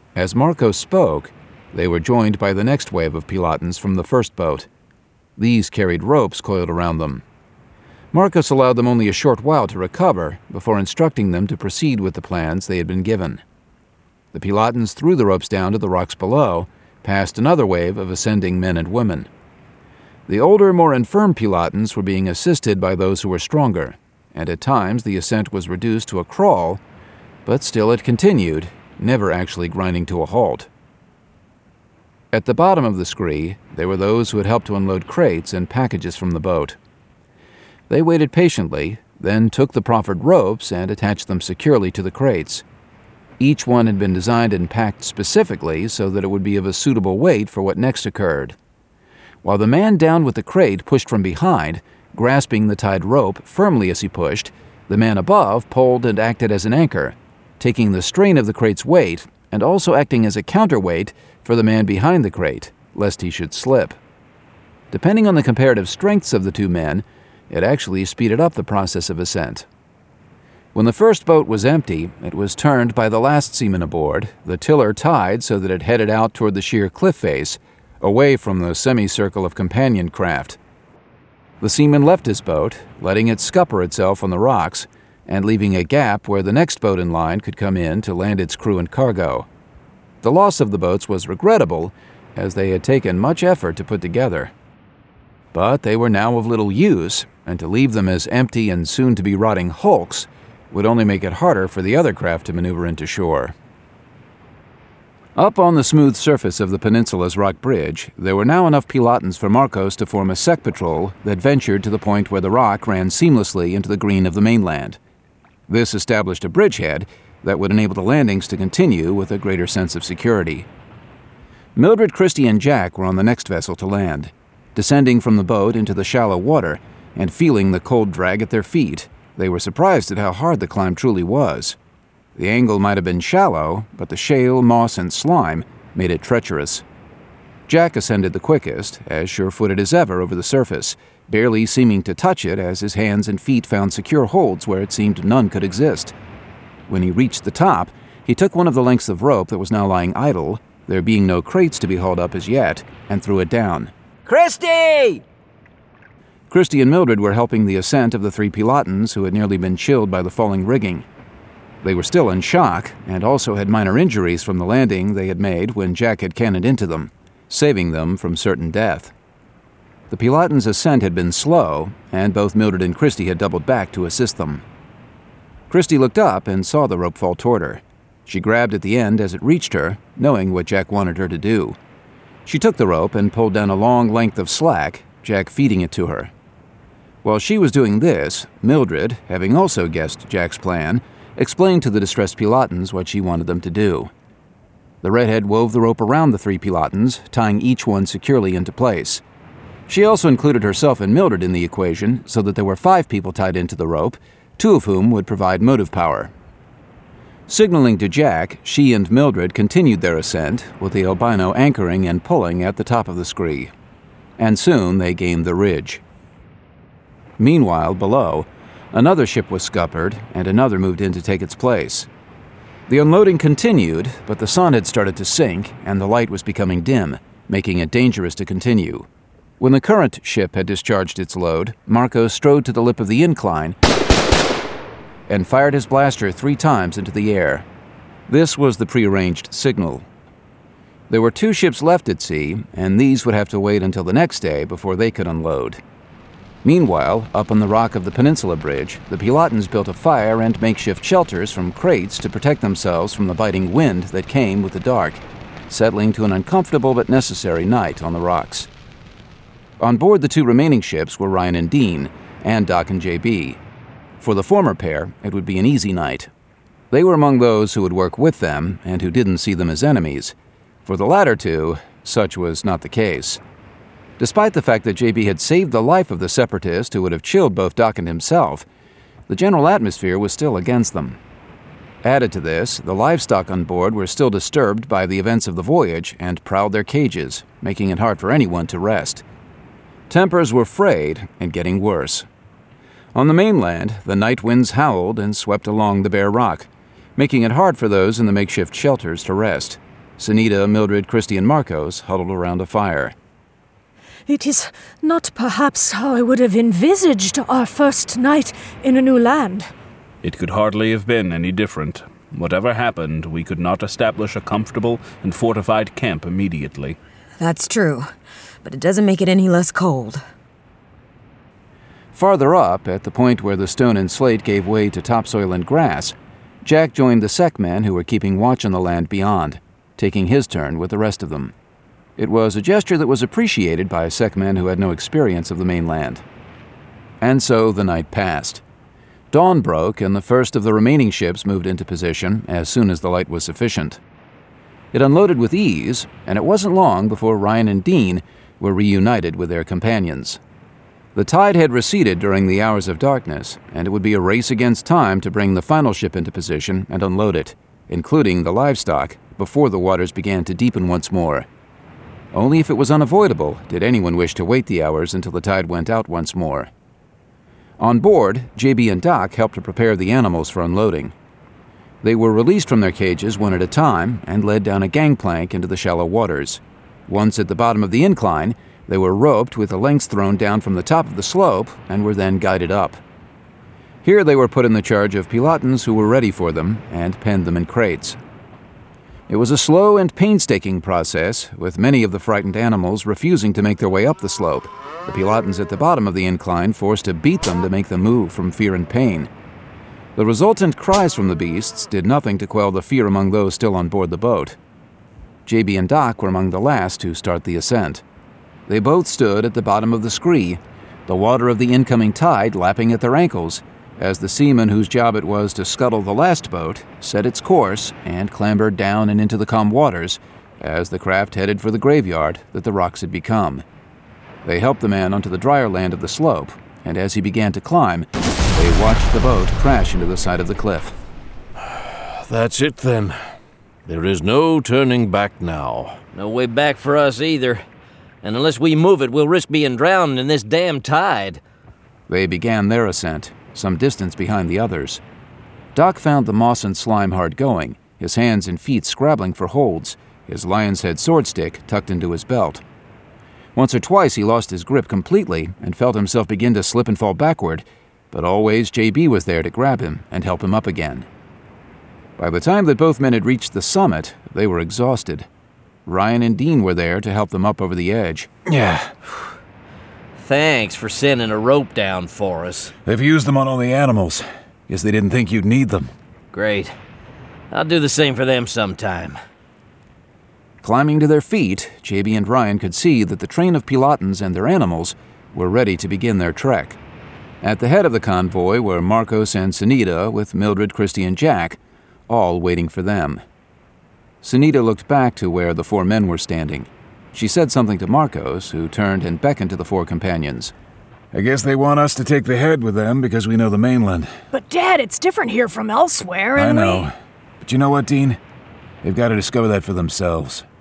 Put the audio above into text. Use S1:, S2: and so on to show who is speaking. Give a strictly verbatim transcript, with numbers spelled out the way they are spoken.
S1: As Marcos spoke, they were joined by the next wave of Pilatans from the first boat. These carried ropes coiled around them. Marcos allowed them only a short while to recover before instructing them to proceed with the plans they had been given. The Pilatans threw the ropes down to the rocks below, past another wave of ascending men and women. The older, more infirm Pilatans were being assisted by those who were stronger, and at times the ascent was reduced to a crawl, but still it continued, never actually grinding to a halt. At the bottom of the scree, there were those who had helped to unload crates and packages from the boat. They waited patiently, then took the proffered ropes and attached them securely to the crates. Each one had been designed and packed specifically so that it would be of a suitable weight for what next occurred. While the man down with the crate pushed from behind, grasping the tied rope firmly as he pushed, the man above pulled and acted as an anchor, taking the strain of the crate's weight and also acting as a counterweight for the man behind the crate, lest he should slip. Depending on the comparative strengths of the two men, it actually speeded up the process of ascent. When the first boat was empty, it was turned by the last seaman aboard, the tiller tied so that it headed out toward the sheer cliff face, away from the semicircle of companion craft. The seaman left his boat, letting it scupper itself on the rocks, and leaving a gap where the next boat in line could come in to land its crew and cargo. The loss of the boats was regrettable, as they had taken much effort to put together. But they were now of little use, and to leave them as empty and soon-to-be rotting hulks would only make it harder for the other craft to maneuver into shore. Up on the smooth surface of the peninsula's rock bridge, there were now enough Pilatans for Marcos to form a sec patrol that ventured to the point where the rock ran seamlessly into the green of the mainland. This established a bridgehead that would enable the landings to continue with a greater sense of security. Mildred, Christy, and Jack were on the next vessel to land, descending from the boat into the shallow water and feeling the cold drag at their feet. They were surprised at how hard the climb truly was. The angle might have been shallow, but the shale, moss, and slime made it treacherous. Jack ascended the quickest, as sure-footed as ever over the surface, barely seeming to touch it as his hands and feet found secure holds where it seemed none could exist. When he reached the top, he took one of the lengths of rope that was now lying idle, there being no crates to be hauled up as yet, and threw it down.
S2: Christy!
S1: Christy and Mildred were helping the ascent of the three Pilatans who had nearly been chilled by the falling rigging. They were still in shock, and also had minor injuries from the landing they had made when Jack had cannoned into them, saving them from certain death. The Pilatans' ascent had been slow, and both Mildred and Christy had doubled back to assist them. Christy looked up and saw the rope fall toward her. She grabbed at the end as it reached her, knowing what Jack wanted her to do. She took the rope and pulled down a long length of slack, Jack feeding it to her. While she was doing this, Mildred, having also guessed Jack's plan, explained to the distressed Pilatans what she wanted them to do. The redhead wove the rope around the three Pilatans, tying each one securely into place. She also included herself and Mildred in the equation so that there were five people tied into the rope, two of whom would provide motive power. Signaling to Jack, she and Mildred continued their ascent, with the albino anchoring and pulling at the top of the scree. And soon they gained the ridge. Meanwhile, below, another ship was scuppered, and another moved in to take its place. The unloading continued, but the sun had started to sink, and the light was becoming dim, making it dangerous to continue. When the current ship had discharged its load, Marcos strode to the lip of the incline and fired his blaster three times into the air. This was the prearranged signal. There were two ships left at sea, and these would have to wait until the next day before they could unload. Meanwhile, up on the rock of the peninsula bridge, the Pilatans built a fire and makeshift shelters from crates to protect themselves from the biting wind that came with the dark, settling to an uncomfortable but necessary night on the rocks. On board the two remaining ships were Ryan and Dean, and Doc and J B. For the former pair, it would be an easy night. They were among those who would work with them and who didn't see them as enemies. For the latter two, such was not the case. Despite the fact that J B had saved the life of the separatist who would have chilled both Doc and himself, the general atmosphere was still against them. Added to this, the livestock on board were still disturbed by the events of the voyage and prowled their cages, making it hard for anyone to rest. Tempers were frayed and getting worse. On the mainland, the night winds howled and swept along the bare rock, making it hard for those in the makeshift shelters to rest. Sunita, Mildred, Christy, and Marcos huddled around a fire.
S2: It is not perhaps how I would have envisaged our first night in a new land.
S3: It could hardly have been any different. Whatever happened, we could not establish a comfortable and fortified camp immediately.
S4: That's true, but it doesn't make it any less cold.
S1: Farther up, at the point where the stone and slate gave way to topsoil and grass, Jack joined the Sekmen who were keeping watch on the land beyond, taking his turn with the rest of them. It was a gesture that was appreciated by Sekmen who had no experience of the mainland. And so the night passed. Dawn broke, and the first of the remaining ships moved into position as soon as the light was sufficient. It unloaded with ease, and it wasn't long before Ryan and Dean were reunited with their companions. The tide had receded during the hours of darkness, and it would be a race against time to bring the final ship into position and unload it, including the livestock, before the waters began to deepen once more. Only if it was unavoidable did anyone wish to wait the hours until the tide went out once more. On board, J B and Doc helped to prepare the animals for unloading. They were released from their cages one at a time and led down a gangplank into the shallow waters. Once at the bottom of the incline, they were roped with the lengths thrown down from the top of the slope and were then guided up. Here they were put in the charge of Pilatans who were ready for them and penned them in crates. It was a slow and painstaking process, with many of the frightened animals refusing to make their way up the slope, the Pilatans at the bottom of the incline forced to beat them to make them move from fear and pain. The resultant cries from the beasts did nothing to quell the fear among those still on board the boat. J B and Doc were among the last to start the ascent. They both stood at the bottom of the scree, the water of the incoming tide lapping at their ankles, as the seaman whose job it was to scuttle the last boat set its course and clambered down and into the calm waters as the craft headed for the graveyard that the rocks had become. They helped the man onto the drier land of the slope, and as he began to climb, they watched the boat crash into the side of the cliff.
S5: That's it then. There is no turning back now.
S6: No way back for us either. And unless we move it, we'll risk being drowned in this damn tide.
S1: They began their ascent, some distance behind the others. Doc found the moss and slime hard going, his hands and feet scrabbling for holds, his lion's head sword stick tucked into his belt. Once or twice he lost his grip completely and felt himself begin to slip and fall backward, but always J B was there to grab him and help him up again. By the time that both men had reached the summit, they were exhausted. Ryan and Dean were there to help them up over the edge.
S5: Yeah.
S6: Thanks for sending a rope down for us.
S7: They've used them on all the animals. Guess they didn't think you'd need them.
S6: Great. I'll do the same for them sometime.
S1: Climbing to their feet, J B and Ryan could see that the train of Pilatans and their animals were ready to begin their trek. At the head of the convoy were Marcos and Sunita with Mildred, Christy, and Jack, all waiting for them. Sunita looked back to where the four men were standing. She said something to Marcos, who turned and beckoned to the four companions.
S7: I guess they want us to take the head with them because we know the mainland.
S2: But Dad, it's different here from elsewhere, and
S7: I know.
S2: we...
S7: But you know what, Dean? They've got to discover that for themselves.